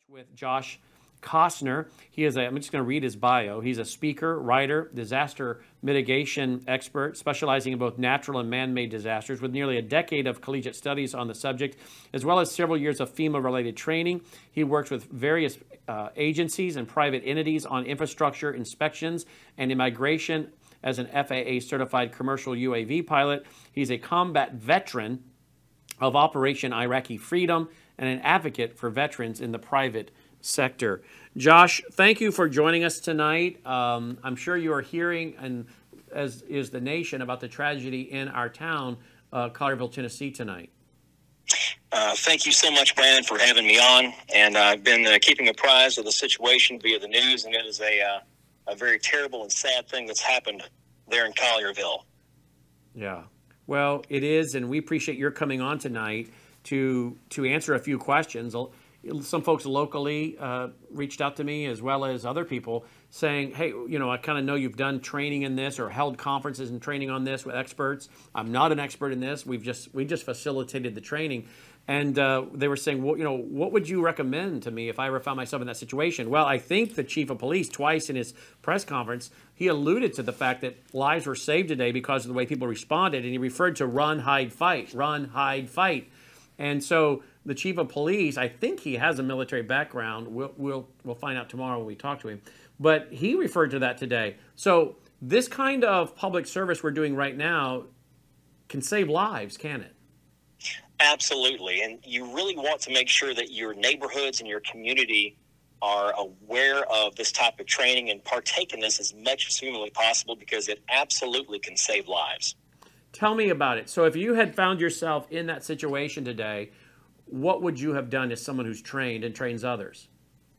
With Josh Costner. I'm just going to read his bio. He's a speaker, writer, disaster mitigation expert, specializing in both natural and man-made disasters, with nearly a decade of collegiate studies on the subject, as well as several years of FEMA-related training. He works with various agencies and private entities on infrastructure inspections and immigration as an FAA-certified commercial UAV pilot. He's a combat veteran of Operation Iraqi Freedom and an advocate for veterans in the private sector. Josh, thank you for joining us tonight. I'm sure you are hearing, and as is the nation, about the tragedy in our town, Collierville, Tennessee, tonight. Thank you so much, Brandon, for having me on. And I've been keeping apprised of the situation via the news, and it is a very terrible and sad thing that's happened there in Collierville. Yeah, well, it is, and we appreciate your coming on tonight to answer a few questions. Some folks locally reached out to me, as well as other people, saying, hey, I kind of know you've done training in this or held conferences and training on this with experts. I'm not an expert in this. We just facilitated the training. And they were saying, well, what would you recommend to me if I ever found myself in that situation? Well, I think the chief of police, twice in his press conference, he alluded to the fact that lives were saved today because of the way people responded. And he referred to run, hide, fight, run, hide, fight. And so the chief of police, I think he has a military background. We'll find out tomorrow when we talk to him. But he referred to that today. So this kind of public service we're doing right now can save lives, can it? Absolutely. And you really want to make sure that your neighborhoods and your community are aware of this type of training and partake in this as much as humanly possible, because it absolutely can save lives. Tell me about it. So if you had found yourself in that situation today, what would you have done as someone who's trained and trains others?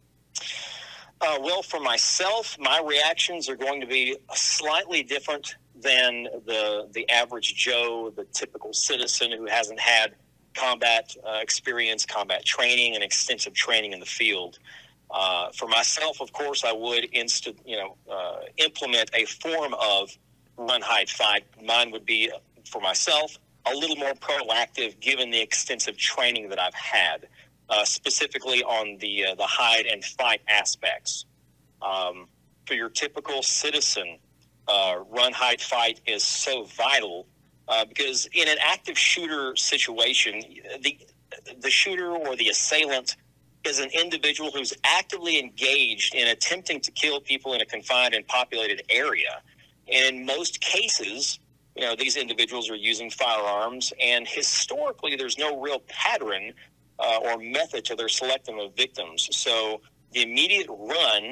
Well, for myself, my reactions are going to be slightly different than the average Joe, the typical citizen who hasn't had combat experience, combat training, and extensive training in the field. For myself, of course, I would implement a form of run, hide, fight. Mine would be, for myself, a little more proactive, given the extensive training that I've had, specifically on the hide and fight aspects. For your typical citizen, run, hide, fight is so vital because in an active shooter situation, the shooter or the assailant is an individual who's actively engaged in attempting to kill people in a confined and populated area. And in most cases, these individuals are using firearms, and historically there's no real pattern or method to their selecting of victims. So the immediate run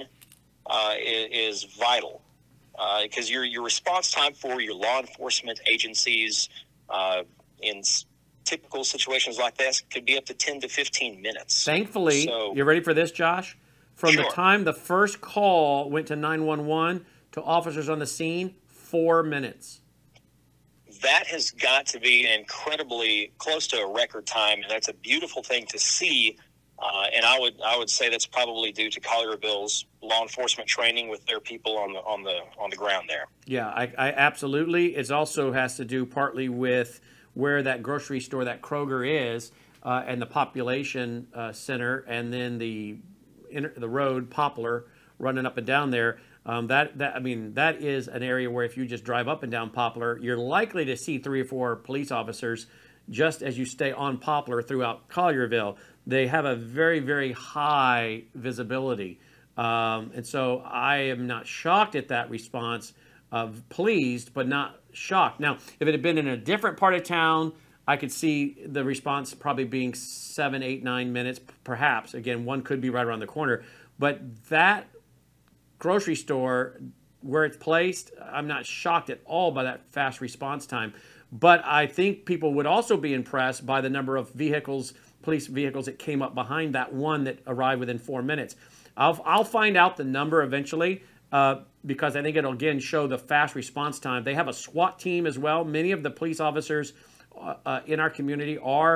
is vital because your response time for your law enforcement agencies in typical situations like this could be up to 10 to 15 minutes. Thankfully, you ready for this, Josh? From the time the first call went to 911 to officers on the scene, 4 minutes. That has got to be incredibly close to a record time, and that's a beautiful thing to see. And I would say that's probably due to Collierville's law enforcement training with their people on the ground there. Yeah, I absolutely. It also has to do partly with where that grocery store, that Kroger is, and the population center, and then the road Poplar running up and down there. That is an area where if you just drive up and down Poplar, you're likely to see 3 or 4 police officers just as you stay on Poplar throughout Collierville. They have a very, very high visibility. And so I am not shocked at that response, pleased, but not shocked. Now, if it had been in a different part of town, I could see the response probably being 7, 8, 9 minutes, perhaps. Again, one could be right around the corner. But that grocery store, where it's placed, I'm not shocked at all by that fast response time. But I think people would also be impressed by the number of vehicles, police vehicles that came up behind that one that arrived within 4 minutes. I'll find out the number eventually because I think it'll, again, show the fast response time. They have a SWAT team as well. Many of the police officers in our community are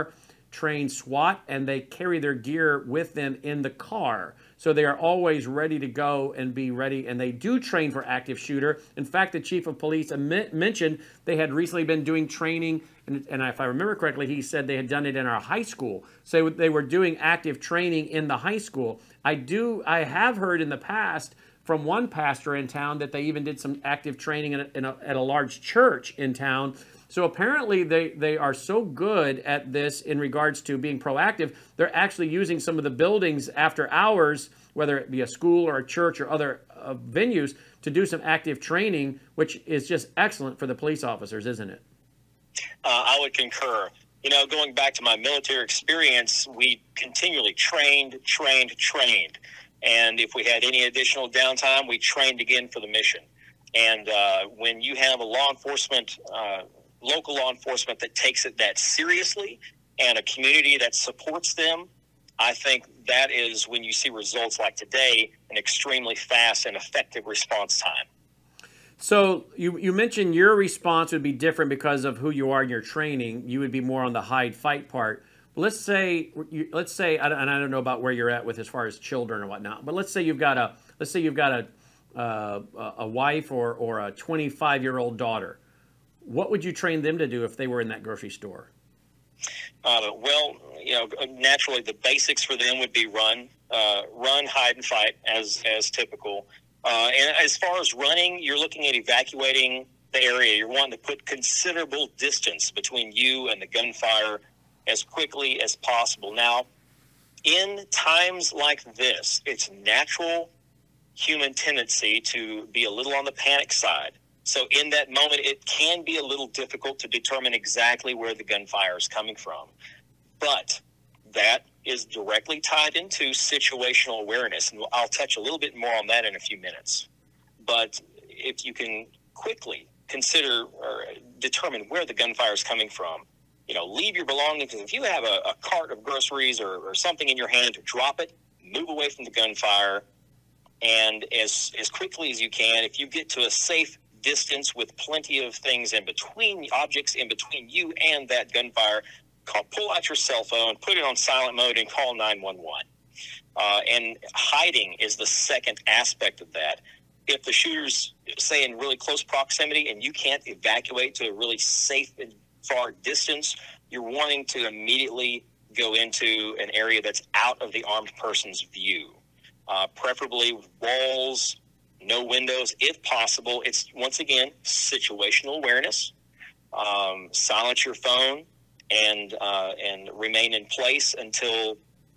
trained SWAT, and they carry their gear with them in the car. So they are always ready to go and be ready, and they do train for active shooter. In fact, the chief of police mentioned they had recently been doing training, and if I remember correctly, he said they had done it in our high school. So they were doing active training in the high school. I have heard in the past from one pastor in town that they even did some active training at a large church in town. So apparently they are so good at this in regards to being proactive, they're actually using some of the buildings after hours, whether it be a school or a church or other venues, to do some active training, which is just excellent for the police officers, isn't it? I would concur. Going back to my military experience, we continually trained. And if we had any additional downtime, we trained again for the mission. And when you have a local law enforcement that takes it that seriously and a community that supports them, I think that is when you see results like today, an extremely fast and effective response time. So you mentioned your response would be different because of who you are in your training. You would be more on the hide fight part. Let's say, and I don't know about where you're at with as far as children or whatnot, but let's say you've got a wife or a 25-year-old daughter. What would you train them to do if they were in that grocery store? Naturally, the basics for them would be run, hide, and fight as typical. And as far as running, you're looking at evacuating the area. You're wanting to put considerable distance between you and the gunfire as quickly as possible. Now, in times like this, it's natural human tendency to be a little on the panic side. So in that moment, it can be a little difficult to determine exactly where the gunfire is coming from. But that is directly tied into situational awareness, and I'll touch a little bit more on that in a few minutes. But if you can quickly consider or determine where the gunfire is coming from, leave your belongings. If you have a cart of groceries or something in your hand, drop it, move away from the gunfire, and as quickly as you can, if you get to a safe distance with plenty of things in between, objects in between you and that gunfire, pull out your cell phone, put it on silent mode, and call 911. And hiding is the second aspect of that. If the shooter's, say, in really close proximity and you can't evacuate to a really safe and far distance, you're wanting to immediately go into an area that's out of the armed person's view, preferably walls, no windows, if possible. It's, once again, situational awareness. Silence your phone and remain in place until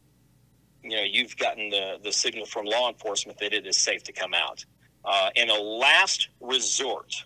you've gotten the signal from law enforcement that it is safe to come out. In a last resort,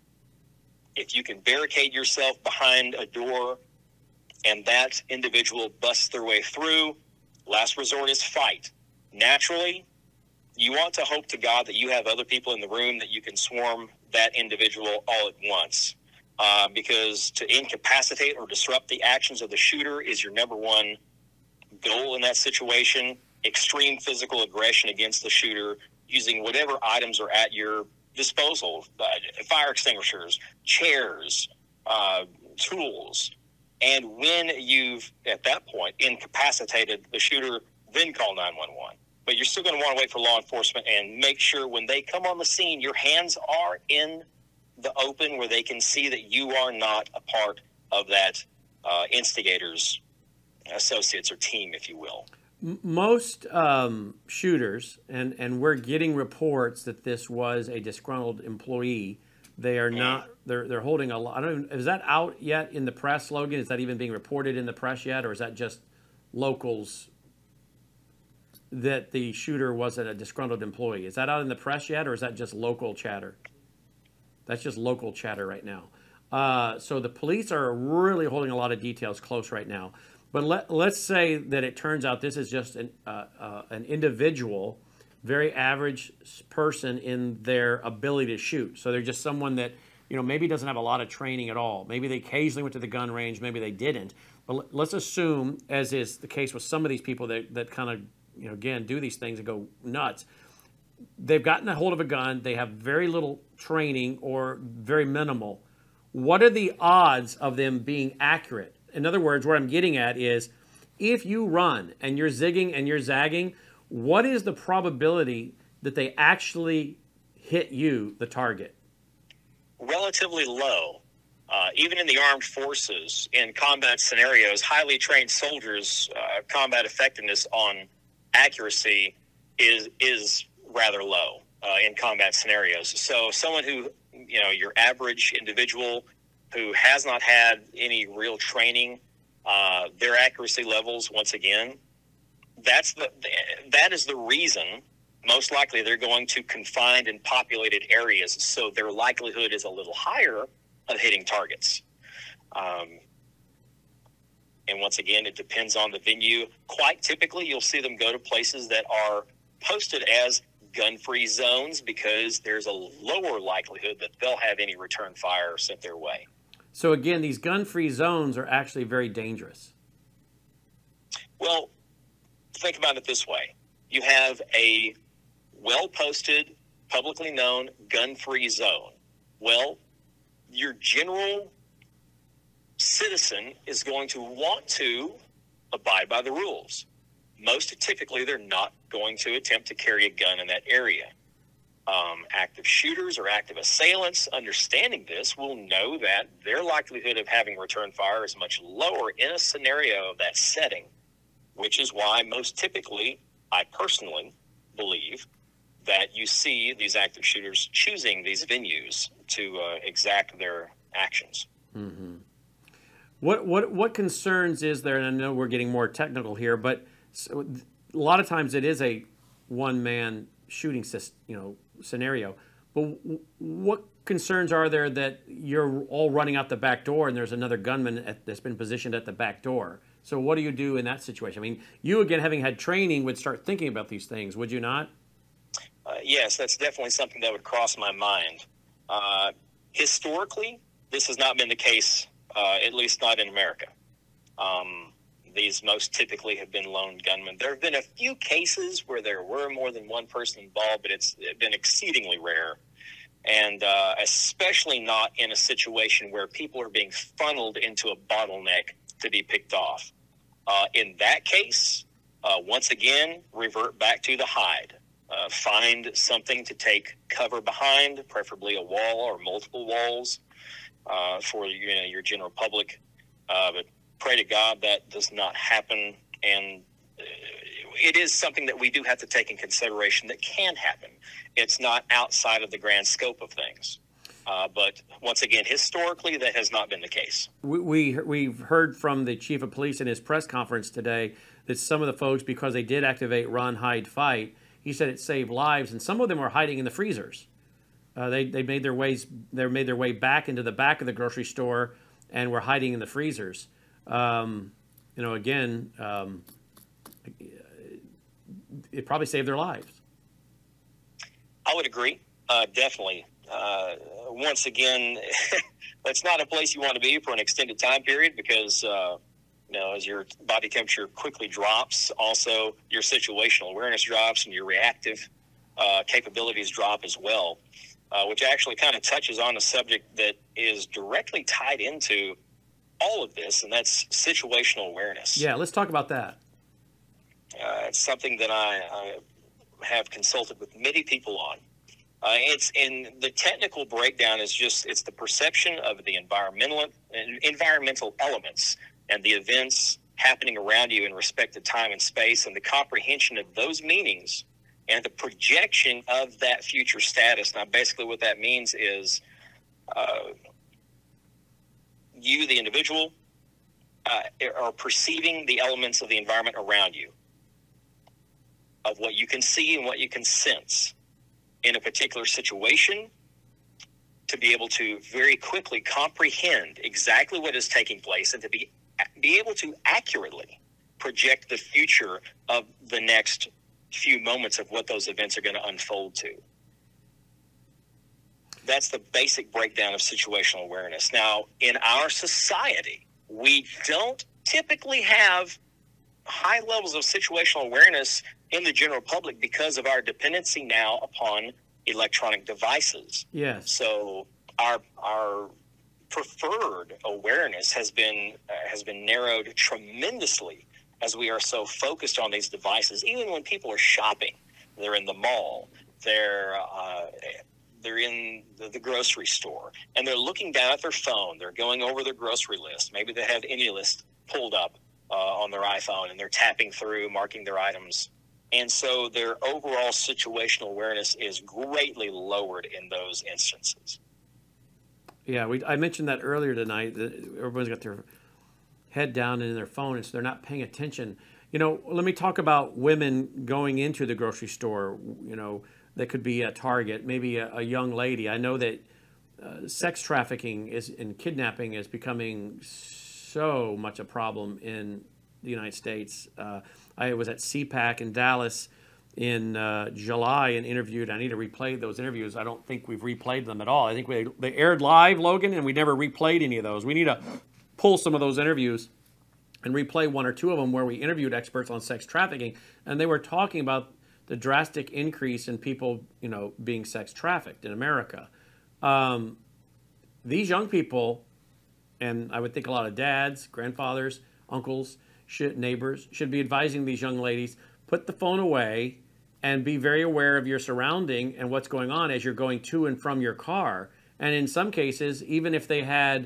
if you can barricade yourself behind a door and that individual busts their way through, last resort is fight. Naturally, you want to hope to God that you have other people in the room that you can swarm that individual all at once. Because to incapacitate or disrupt the actions of the shooter is your number one goal in that situation. Extreme physical aggression against the shooter using whatever items are at your disposal, fire extinguishers, chairs, tools. And when you've, at that point, incapacitated the shooter, then call 911. But you're still going to want to wait for law enforcement and make sure when they come on the scene, your hands are in the open where they can see that you are not a part of that instigator's associates or team, if you will. Most shooters, and we're getting reports that this was a disgruntled employee. They are not. They're holding a lot. I don't even, is that out yet in the press, Logan? Is that even being reported in the press yet, or is that just locals that the shooter wasn't a disgruntled employee? Is that out in the press yet, or is that just local chatter? That's just local chatter right now. So the police are really holding a lot of details close right now. But let's say that it turns out this is just an individual, very average person in their ability to shoot. So they're just someone that, maybe doesn't have a lot of training at all. Maybe they occasionally went to the gun range, maybe they didn't. But let's assume, as is the case with some of these people that kind of, again, do these things and go nuts. They've gotten a hold of a gun. They have very little training or very minimal. What are the odds of them being accurate? In other words, what I'm getting at is if you run and you're zigging and you're zagging, what is the probability that they actually hit you, the target? Relatively low. Even in the armed forces, in combat scenarios, highly trained soldiers' combat effectiveness on accuracy is rather low in combat scenarios. So someone who, your average individual who has not had any real training, their accuracy levels, once again, that is the reason most likely they're going to confined and populated areas, so their likelihood is a little higher of hitting targets. And once again, it depends on the venue. Quite typically, you'll see them go to places that are posted as gun-free zones because there's a lower likelihood that they'll have any return fire sent their way. So again, these gun-free zones are actually very dangerous. Well, think about it this way. You have a well-posted, publicly known gun-free zone. Well, your general citizen is going to want to abide by the rules. Most typically, they're not going to attempt to carry a gun in that area. Active shooters or active assailants, understanding this, will know that their likelihood of having return fire is much lower in a scenario of that setting, which is why most typically, I personally believe, that you see these active shooters choosing these venues to exact their actions. Mm-hmm. What concerns is there? And I know we're getting more technical here, but a lot of times it is a one-man shooting scenario. But what concerns are there that you're all running out the back door and there's another gunman that's been positioned at the back door? So what do you do in that situation? I mean, you, again, having had training, would start thinking about these things, would you not? Yes, that's definitely something that would cross my mind. Historically, this has not been the case, at least not in America. These most typically have been lone gunmen. There have been a few cases where there were more than one person involved, but it's been exceedingly rare. And especially not in a situation where people are being funneled into a bottleneck to be picked off. In that case, once again, revert back to the hide. Find something to take cover behind, preferably a wall or multiple walls for your general public. But pray to God that does not happen. And it is something that we do have to take in consideration that can happen. It's not outside of the grand scope of things. But once again, historically, that has not been the case. We've heard from the chief of police in his press conference today that some of the folks, because they did activate run, hide, fight, he said it saved lives, and some of them were hiding in the freezers. They made their way back into the back of the grocery store and were hiding in the freezers. It probably saved their lives. I would agree, definitely. Once again, that's not a place you want to be for an extended time period because, as your body temperature quickly drops, also your situational awareness drops and your reactive capabilities drop as well, which actually kind of touches on a subject that is directly tied into all of this, and that's situational awareness. Yeah, let's talk about that. It's something that I have consulted with many people on. It's in the technical breakdown is it's the perception of the environmental elements and the events happening around you in respect to time and space, and the comprehension of those meanings and the projection of that future status. Now, basically what that means is you, the individual, are perceiving the elements of the environment around you, of what you can see and what you can sense in a particular situation, to be able to very quickly comprehend exactly what is taking place and to be able to accurately project the future of the next few moments of what those events are going to unfold to. That's the basic breakdown of situational awareness. Now, in our society, we don't typically have high levels of situational awareness in the general public because of our dependency now upon electronic devices. Yes. So our preferred awareness has been narrowed tremendously as we are so focused on these devices, even when people are shopping, they're in the mall, they're in the grocery store, and they're looking down at their phone. They're going over their grocery list. Maybe they have AnyList pulled up on their iPhone, and they're tapping through, marking their items. And so their overall situational awareness is greatly lowered in those instances. Yeah, I mentioned that earlier tonight, that everyone's got their head down in their phone, and so they're not paying attention. Let me talk about women going into the grocery store. That could be a target, maybe a young lady. I know that sex trafficking and kidnapping is becoming so much a problem in the United States. I was at CPAC in Dallas in July and interviewed. I need to replay those interviews. I don't think we've replayed them at all. I think they aired live, Logan, and we never replayed any of those. We need to pull some of those interviews and replay one or two of them where we interviewed experts on sex trafficking, and they were talking about the drastic increase in people, being sex trafficked in America. These young people, and I would think a lot of dads, grandfathers, uncles, neighbors, should be advising these young ladies, put the phone away and be very aware of your surrounding and what's going on as you're going to and from your car. And in some cases, even if they had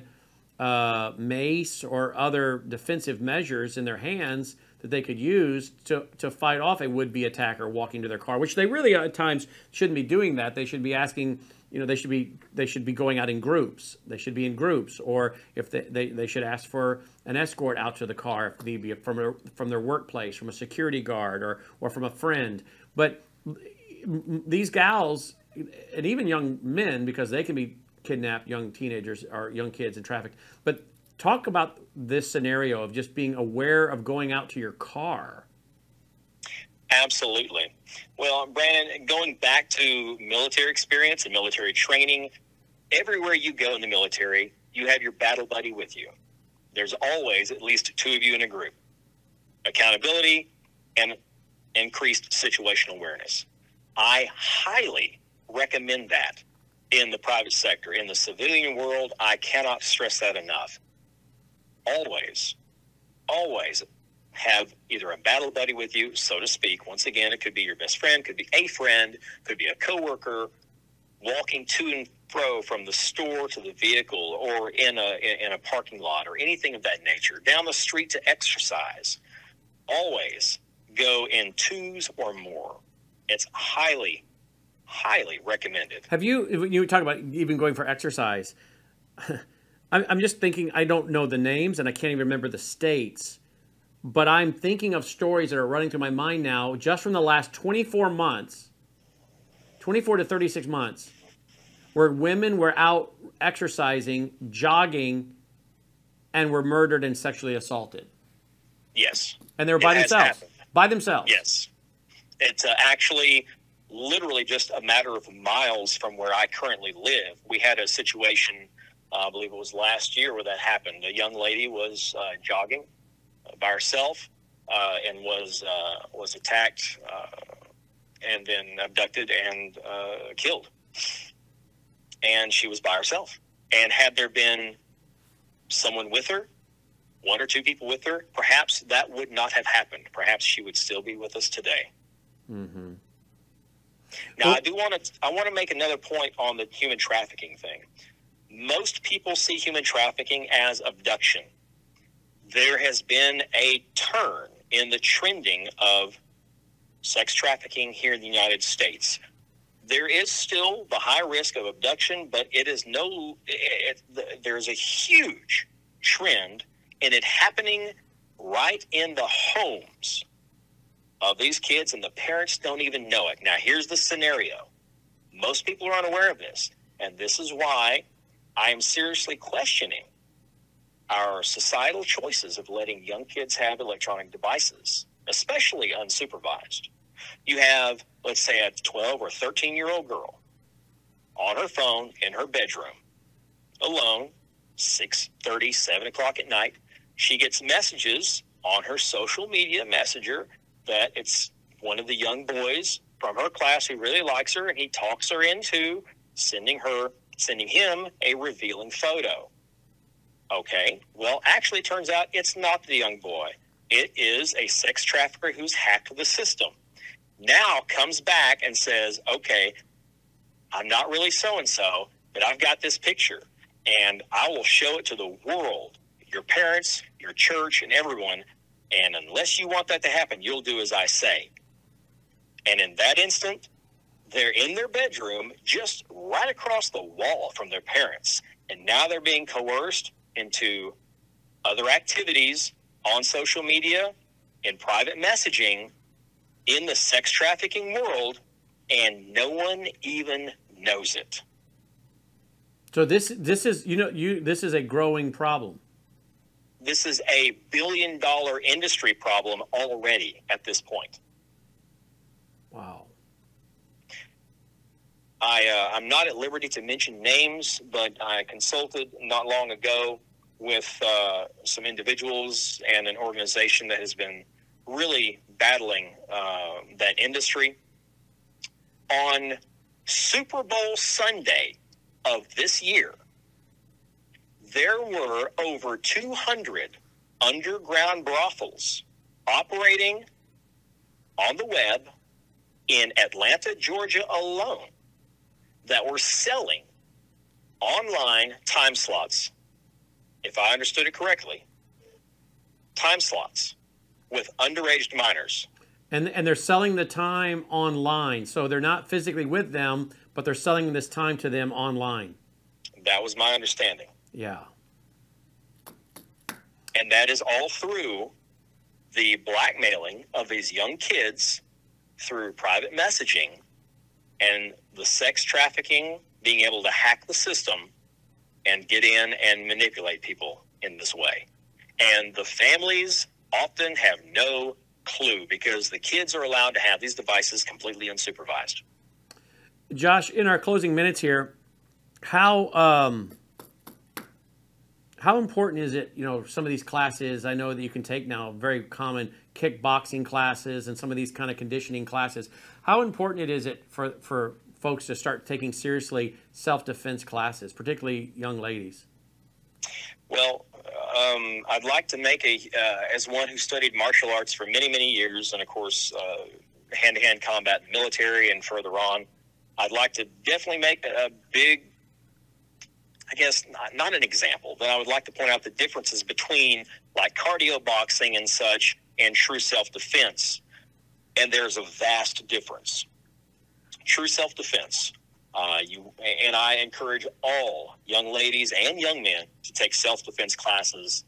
mace or other defensive measures in their hands that they could use to fight off a would-be attacker walking to their car, which they really at times shouldn't be doing that. They should be asking, they should be going out in groups. They should be in groups, or if they should ask for an escort out to the car if need be, from their workplace, from a security guard or from a friend. But these gals, and even young men, because they can be kidnapped, young teenagers or young kids and trafficked. But talk about this scenario of just being aware of going out to your car. Absolutely. Well, Brandon, going back to military experience and military training, everywhere you go in the military, you have your battle buddy with you. There's always at least two of you in a group. Accountability and increased situational awareness. I highly recommend that in the private sector. In the civilian world, I cannot stress that enough. Always have either a battle buddy with you, so to speak. Once again, it could be your best friend, could be a friend, could be a coworker, walking to and fro from the store to the vehicle, or in a parking lot, or anything of that nature. Down the street to exercise. Always go in twos or more. It's highly recommended. Have you talk about even going for exercise? I'm just thinking, I don't know the names and I can't even remember the states, but I'm thinking of stories that are running through my mind now just from the last 24 to 36 months, where women were out exercising, jogging, and were murdered and sexually assaulted. Yes. And they were by themselves. By themselves. Yes. It's actually literally just a matter of miles from where I currently live. We had a situation, I believe it was last year, where that happened. A young lady was jogging by herself and was attacked and then abducted and killed. And she was by herself. And had there been someone with her, one or two people with her, perhaps that would not have happened. Perhaps she would still be with us today. Mm-hmm. Now, I want to make another point on the human trafficking thing. Most people see human trafficking as abduction. There has been a turn in the trending of sex trafficking here in the United States. There is still the high risk of abduction, but there's a huge trend in it happening right in the homes of these kids, and the parents don't even know it. Now, here's the scenario. Most people are unaware of this, and this is why I am seriously questioning our societal choices of letting young kids have electronic devices, especially unsupervised. You have, let's say, a 12 or 13-year-old girl on her phone in her bedroom, alone, 6:30, 7 o'clock at night. She gets messages on her social media messenger that it's one of the young boys from her class who really likes her, and he talks her into sending him a revealing photo. Okay, well, actually, it turns out it's not the young boy. It is a sex trafficker who's hacked the system. Now comes back and says, okay, I'm not really so-and-so, but I've got this picture, and I will show it to the world, your parents, your church, and everyone, and unless you want that to happen, you'll do as I say. And in that instant, they're in their bedroom just right across the wall from their parents, and now they're being coerced into other activities on social media, in private messaging, in the sex trafficking world, and no one even knows it. So this is this is a growing problem. This is a billion-dollar industry problem already at this point. Wow. I'm not at liberty to mention names, but I consulted not long ago with some individuals and an organization that has been really battling that industry. On Super Bowl Sunday of this year, there were over 200 underground brothels operating on the web in Atlanta, Georgia alone that were selling online time slots. If I understood it correctly, time slots with underage minors. And they're selling the time online. So they're not physically with them, but they're selling this time to them online. That was my understanding. Yeah. And that is all through the blackmailing of these young kids through private messaging and the sex trafficking, being able to hack the system and get in and manipulate people in this way. And the families often have no clue because the kids are allowed to have these devices completely unsupervised. Josh, in our closing minutes here, how important is it, some of these classes I know that you can take now, very common kickboxing classes and some of these kind of conditioning classes. How important is it for folks to start taking seriously self-defense classes, particularly young ladies? Well, I'd like to make as one who studied martial arts for many, many years, and of course, hand-to-hand combat in the military and further on, I'd like to definitely make a big, I guess, not an example, but I would like to point out the differences between like cardio boxing and such and true self-defense. And there's a vast difference. True self-defense. And I encourage all young ladies and young men to take self-defense classes.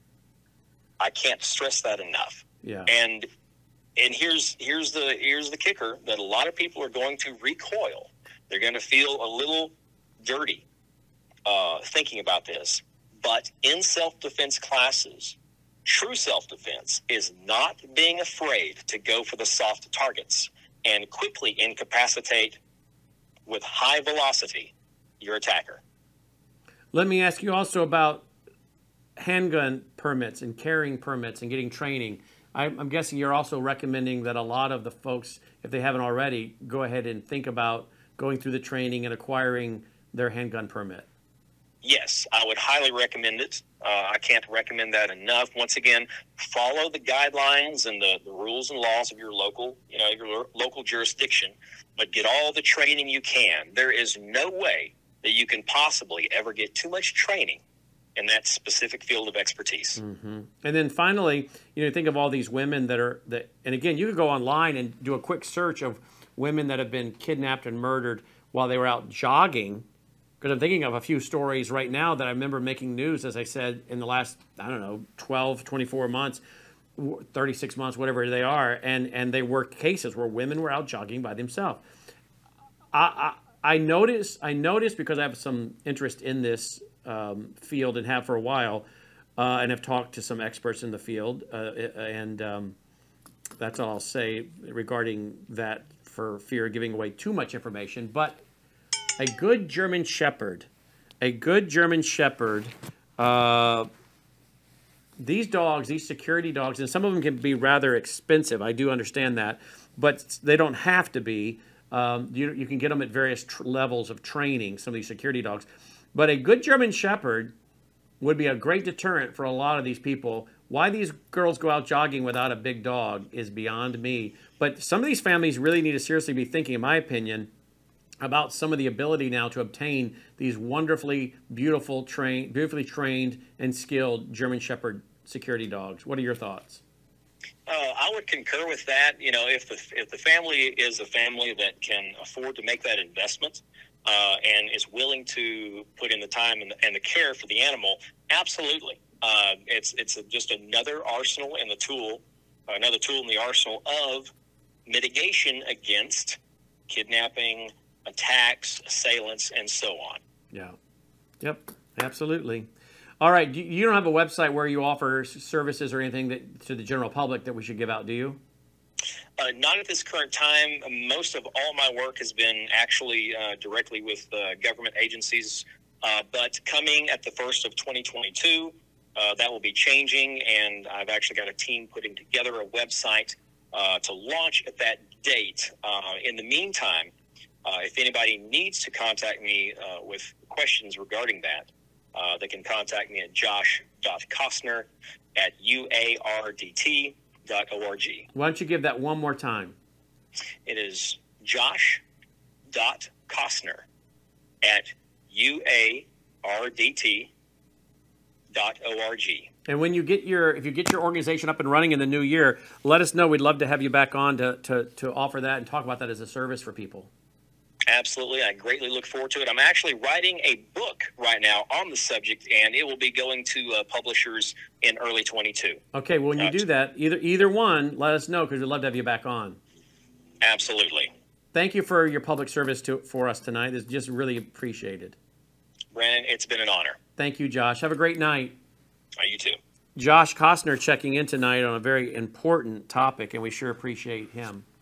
I can't stress that enough. Yeah. And here's the kicker that a lot of people are going to recoil. They're going to feel a little dirty thinking about this. But in self-defense classes, true self-defense is not being afraid to go for the soft targets and quickly incapacitate with high velocity your attacker. Let me ask you also about handgun permits and carrying permits and getting training. I'm guessing you're also recommending that a lot of the folks, if they haven't already, go ahead and think about going through the training and acquiring their handgun permit. Yes, I would highly recommend it. I can't recommend that enough. Once again, follow the guidelines and the rules and laws of your local jurisdiction, but get all the training you can. There is no way that you can possibly ever get too much training in that specific field of expertise. Mm-hmm. And then finally, think of all these women and again, you could go online and do a quick search of women that have been kidnapped and murdered while they were out jogging. Because I'm thinking of a few stories right now that I remember making news, as I said, in the last, 12, 24 months, 36 months, whatever they are. And they were cases where women were out jogging by themselves. I noticed because I have some interest in this field and have for a while, and have talked to some experts in the field. And that's all I'll say regarding that, for fear of giving away too much information. But a good German Shepherd, these dogs, these security dogs, and some of them can be rather expensive. I do understand that, but they don't have to be. You can get them at various levels of training, some of these security dogs. But a good German Shepherd would be a great deterrent for a lot of these people Why these girls go out jogging without a big dog is beyond me. But some of these families really need to seriously be thinking, in my opinion, about some of the ability now to obtain these wonderfully beautifully trained and skilled German Shepherd security dogs. What are your thoughts? I would concur with that. You know, if the family is a family that can afford to make that investment and is willing to put in the time and the care for the animal, absolutely. It's just another arsenal in the tool, another tool in the arsenal of mitigation against kidnapping, attacks, assailants, and so on. Yeah. Yep. Absolutely. All right. You don't have a website where you offer services or anything to the general public that we should give out, do you? Not at this current time. Most of all my work has been actually directly with government agencies. But coming at the first of 2022, that will be changing, and I've actually got a team putting together a website to launch at that date. In the meantime, if anybody needs to contact me with questions regarding that, they can contact me at josh.kostner@uardt.org. Why don't you give that one more time? It is josh.kostner@uardt.org. And when if you get your organization up and running in the new year, let us know. We'd love to have you back on to offer that and talk about that as a service for people. Absolutely. I greatly look forward to it. I'm actually writing a book right now on the subject, and it will be going to publishers in early 22. Okay, well, when you do that, either one, let us know, because we'd love to have you back on. Absolutely. Thank you for your public service for us tonight. It's just really appreciated. Brandon, it's been an honor. Thank you, Josh. Have a great night. You too. Josh Kostner checking in tonight on a very important topic, and we sure appreciate him.